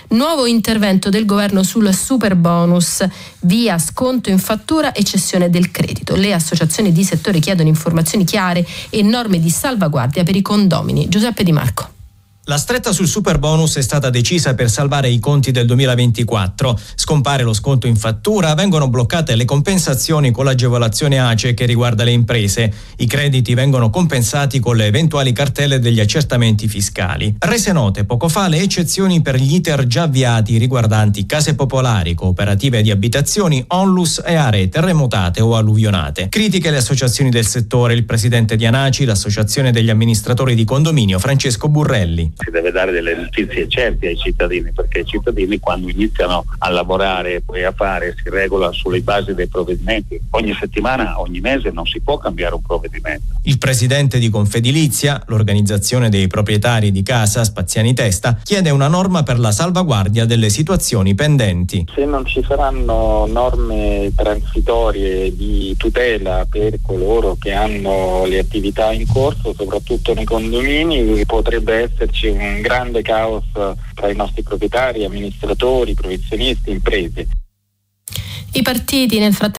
Nuovo intervento del governo sul super bonus, via sconto in fattura e cessione del credito. Le associazioni di settore chiedono informazioni chiare e norme di salvaguardia per i condomini. Giuseppe Di Marco. La stretta sul super bonus è stata decisa per salvare i conti del 2024. Scompare lo sconto in fattura, vengono bloccate le compensazioni con l'agevolazione ACE che riguarda le imprese. I crediti vengono compensati con le eventuali cartelle degli accertamenti fiscali. Rese note poco fa le eccezioni per gli iter già avviati riguardanti case popolari, cooperative di abitazioni, onlus e aree terremotate o alluvionate. Critiche le associazioni del settore, il presidente di ANACI, l'associazione degli amministratori di condominio, Francesco Burrelli. Si deve dare delle notizie certe ai cittadini, perché i cittadini quando iniziano a lavorare e poi a fare si regola sulle basi dei provvedimenti. Ogni settimana, ogni mese non si può cambiare un provvedimento. Il presidente di Confedilizia, l'organizzazione dei proprietari di casa Spaziani Testa, chiede una norma per la salvaguardia delle situazioni pendenti. Se non ci saranno norme transitorie di tutela per coloro che hanno le attività in corso, soprattutto nei condomini, potrebbe esserci un grande caos tra i nostri proprietari, amministratori, professionisti, imprese. I partiti nel frattempo